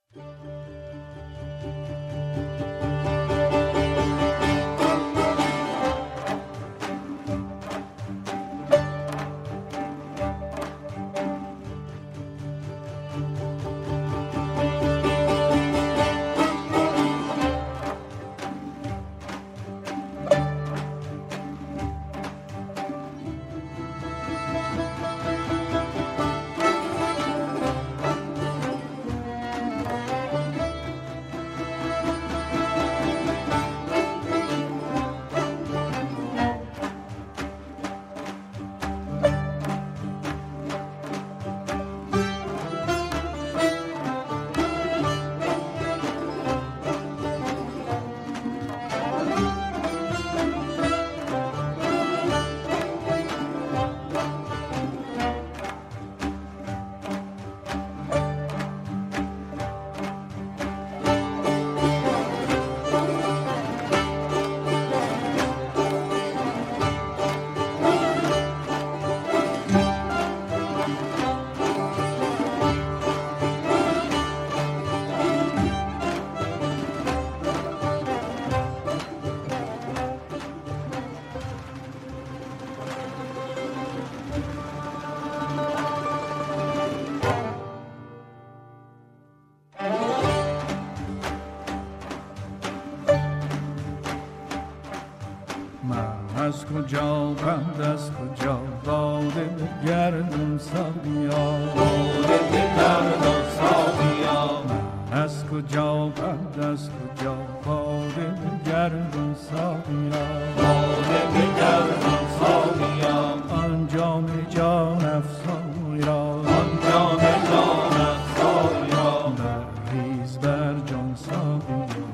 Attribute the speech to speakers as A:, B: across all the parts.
A: از کجا بند از کجا باده گردون ساقیا باده گردون ساقیا من از کجا بند از کجا باده گردون ساقیا باده گردون ساقیا آن جام جان افزای را آن جام جان افزای را بریز بر جان ساقیا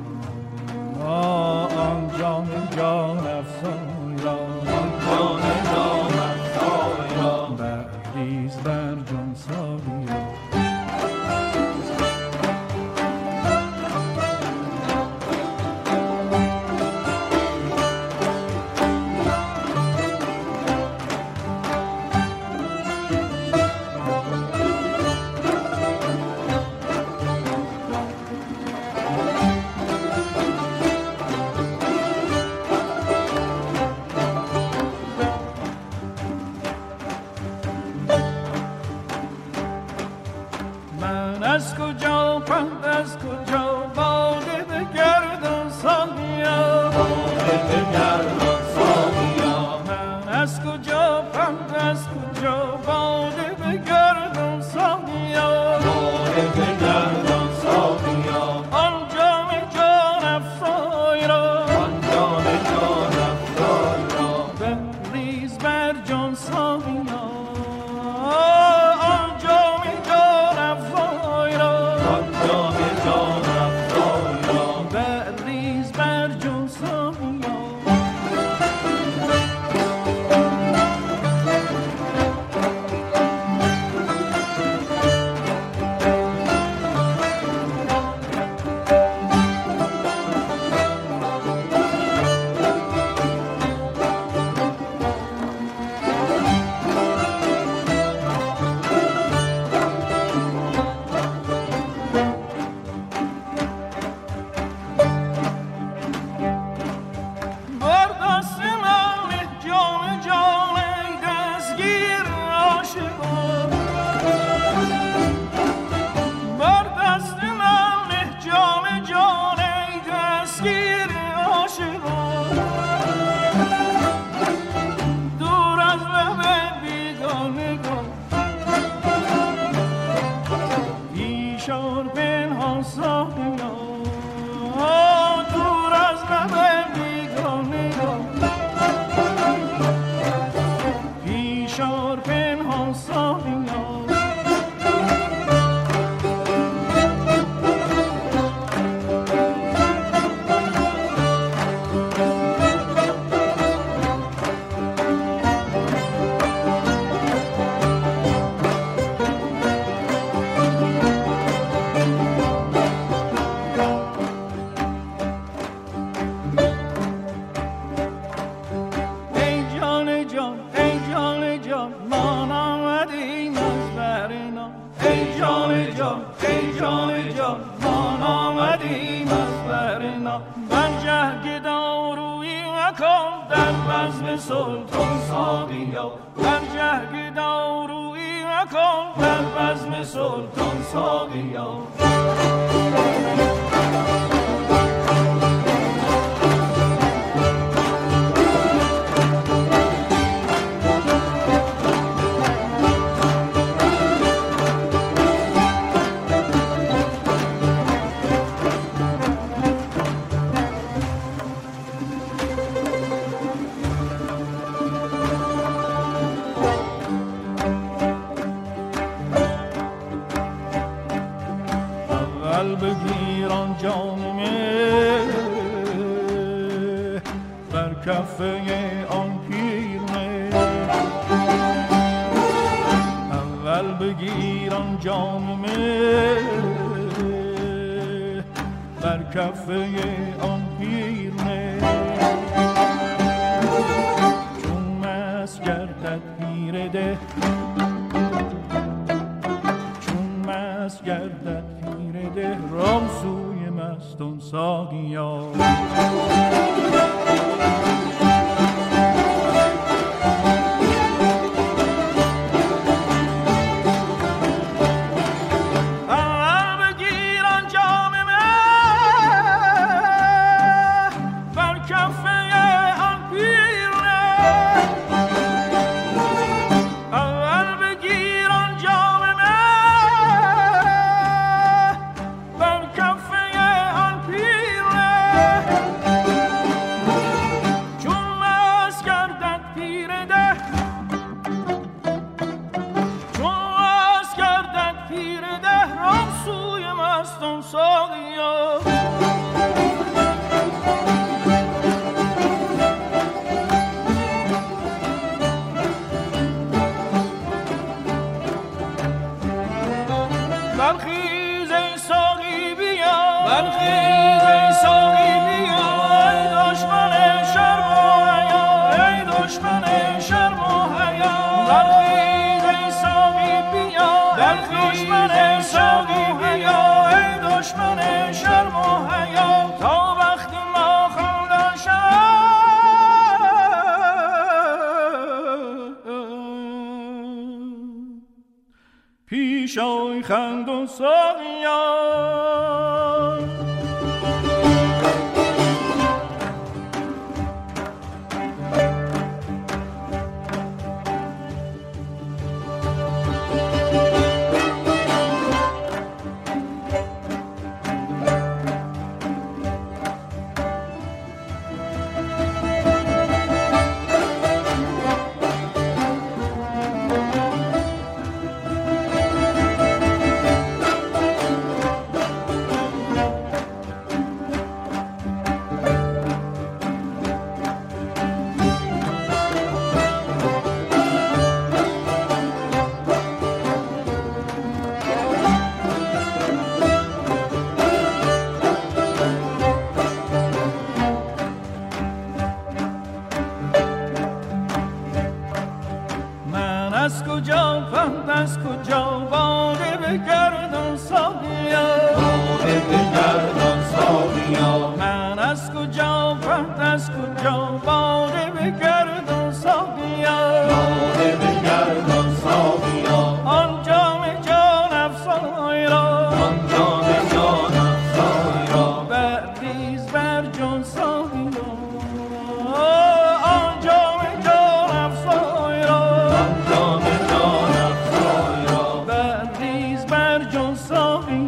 A: آن جام جان افزای را آن جام جان افزای را بریز بر جان ساقیا از کجا پند از کجا باده بگردان ساقیا باده بگردان ساقیا من از کجا پند از کجا باده بگردان ساقیا باده بگردان ساقیا آن جام جان افزای را آن جام جان افزای را بریز بر جان ساقیا آن جام جان افزای بریز بر جان ساقیا جان ما آمدیم از برنا برجه گدارویی مکن در بزم سلطان ساقیا برجه گدارویی مکن در بزم سلطان ساقیا بگیران جانمه بر کفه آن پیرمه اول بگیران جانمه بر کفه آن پیرمه چون مست گردد پیر ده چون مست گردد ده رام سوی مستان ساقیا پیشای خندون ساقیان از کجا پند از کجا باده بگردان ساقیا باده بگردان ساقیا من از کجا پند از کجا باده بگردان ساقیا باده بگردان ساقیا آن جام جان افزای را آن جام جان افزای را بریز بر جان ساقیا آن جام جان افزای را بریز بر جان ساقی